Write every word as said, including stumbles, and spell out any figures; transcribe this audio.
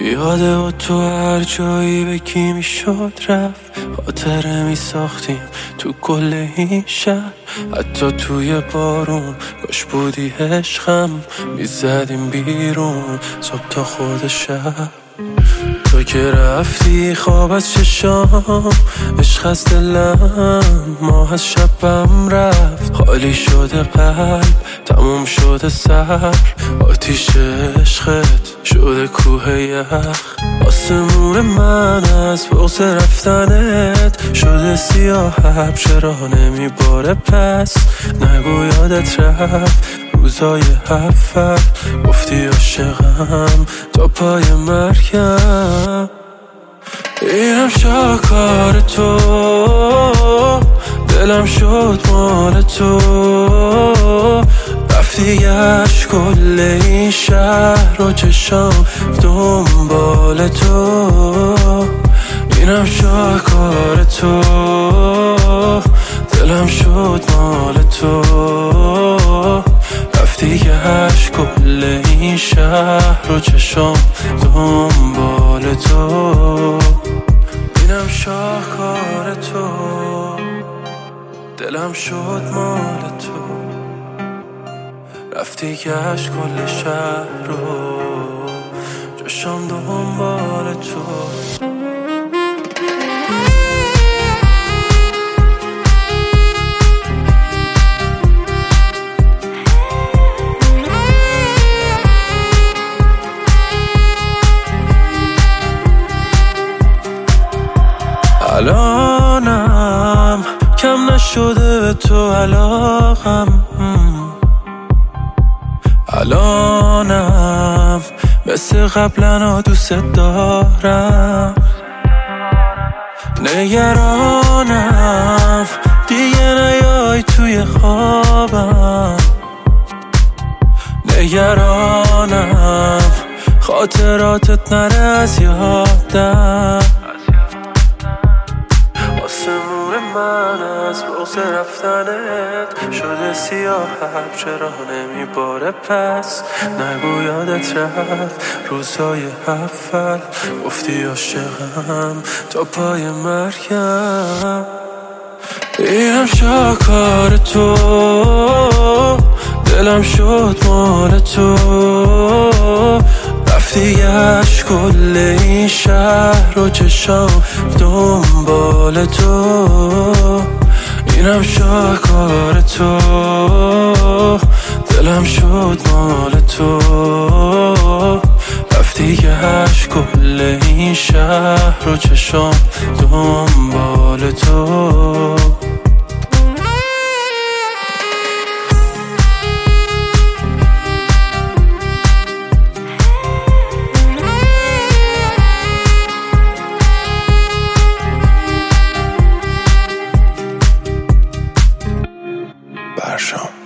یاده و تو هر جایی به کی میشد رفت، خاطره می ساختیم تو کل این شهر. حتی توی بارون کاش بودی عشقم، می زدیم بیرون صبح تا خود شب. تو که رفتی خواب از چشام، عشق از دلم ماه از شبم رفت. خالی شده قلب تموم شده سر، آتیش عشقت شده کوه یخ. آسمون من از بغض رفتنت شده سیاه، چرا نمیباره پس نگو یادت رفت. روزای اول گفتی عاشقم تا پای مرگم. اینم شاکار تو، دلم شد مال تو. رفتی گشت کل این شهر و چشام دنبال تو. اینم شاکار تو، دلم شد مال تو. رفتی گشت کل این شهر و چشام دنبال تو. اینم شاهکار تو، دلم شد مال تو. رفتی گشت کل شهر رو چشام دنبال تو. الانم کم نشده به تو علاقم، الانم مثل قبلا دوست دارم. نگرانم دیگه نیای توی خوابم، نگرانم خاطراتت نره از یادم. آسمون من از بغض رفتنت شده سیاه، چرا نمیباره پس نگو یادت رفت. روزای اول گفتی عاشقم تا پای مرگم. اینم شاکار تو، دلم شد مال تو. رفتی گشت کل این شهر و چشام دنبال تو. اینم شاهکار تو، دلم شد مال تو. رفتی گشت کل این شهر و چشام دنبال تو. برشام